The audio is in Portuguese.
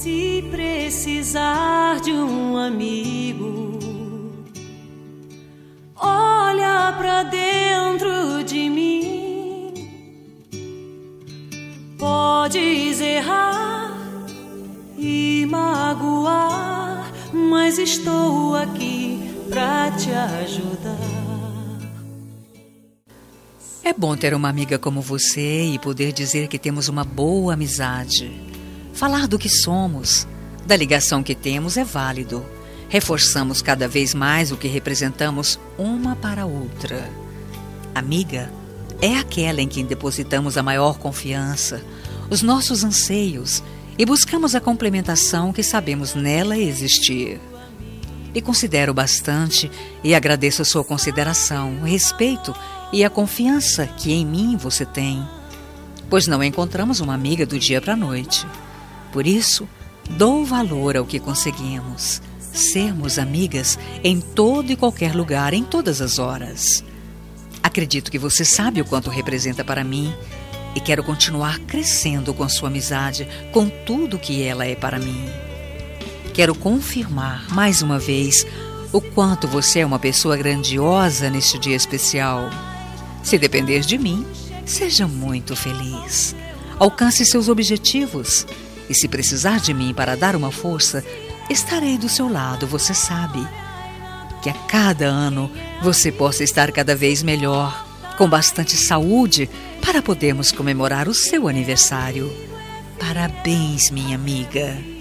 Se precisar de um amigo, olha pra dentro de mim. Podes errar e magoar, mas estou aqui pra te ajudar. É bom ter uma amiga como você e poder dizer que temos uma boa amizade. Falar do que somos, da ligação que temos é válido. Reforçamos cada vez mais o que representamos uma para a outra. Amiga é aquela em quem depositamos a maior confiança, os nossos anseios e buscamos a complementação que sabemos nela existir. E considero bastante e agradeço a sua consideração, o respeito e a confiança que em mim você tem, pois não encontramos uma amiga do dia para a noite. Por isso, dou valor ao que conseguimos, sermos amigas em todo e qualquer lugar, em todas as horas. Acredito que você sabe o quanto representa para mim e quero continuar crescendo com sua amizade, com tudo que ela é para mim. Quero confirmar, mais uma vez, o quanto você é uma pessoa grandiosa neste dia especial. Se depender de mim, seja muito feliz. Alcance seus objetivos. E se precisar de mim para dar uma força, estarei do seu lado, você sabe. Que a cada ano você possa estar cada vez melhor, com bastante saúde, para podermos comemorar o seu aniversário. Parabéns, minha amiga.